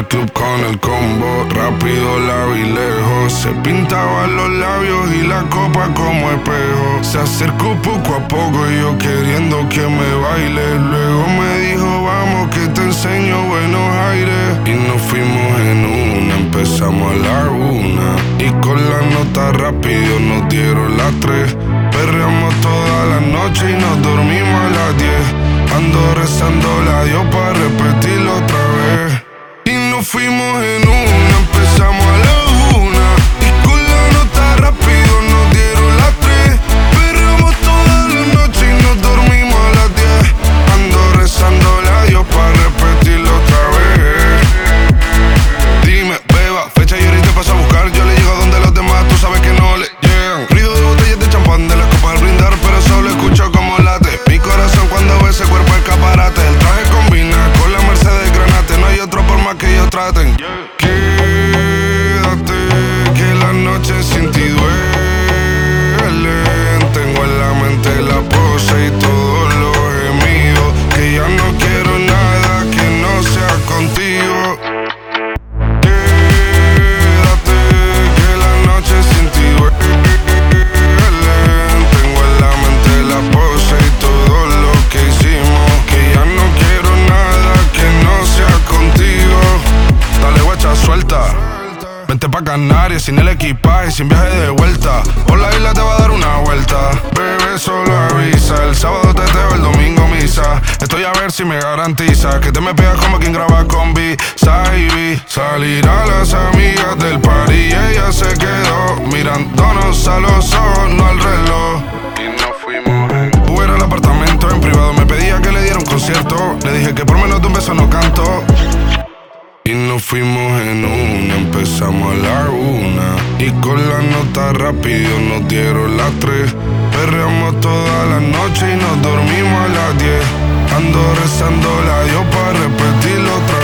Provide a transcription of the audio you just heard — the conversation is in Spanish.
club con el combo, rápido la vi lejos. Se pintaban los labios y la copa como espejo. Se acercó poco a poco y yo queriendo que me baile. Luego me dijo vamos que te enseño buenos aires. Y nos fuimos en una, empezamos a la 1. Y con la nota rápido nos dieron las 3. Perreamos toda la noche y nos dormimos a las 10. Ando rezando la Dios para repetirlo otra vez. Y nos fuimos en una, empezamos a la 1. Y con la nota rápido nos dieron las 3. Perreamos toda la noche y nos dormimos a las 10. Ando rezando la Dios para repetirlo otra vez. Dime, beba, fecha y ahorita paso a buscar. Yo le llego donde los demás, tú sabes que no le llegan. Ruido de botellas de champán, de las copas al brindar, pero solo escucho como late mi corazón cuando ve ese cuerpo escaparate. El traje combina con la Mercedes Granate. No hay otro por más que ellos traten. Quédate, que la noche sin ti duele. Tengo en la mente la pose y todos los gemidos. Que ya no quiero nada que no sea contigo. Quédate, que la noche sin ti duele. Tengo en la mente la pose y todo lo que hicimos. Que ya no quiero nada que no sea contigo. Dale guacha, suelta. Vente pa' Canarias sin el equipaje, sin viaje de vuelta. Por la isla te va a dar una vuelta. Bebé, solo avisa. El sábado teteo, el domingo misa. Estoy a ver si me garantiza que te me pegas como quien graba con B-Side. Salir a las amigas del party y ella se quedó mirándonos a los ojos, no al reloj. Y nos fuimos en Uber al apartamento en privado. Me pedía que le diera un concierto. Le dije que por menos de un beso no canto. Y nos fuimos en una, empezamos a la 1. Y con la nota rápido nos dieron las 3. Perreamos toda la noche y nos dormimos a las 10. Ando rezando la Dios para repetirlo otra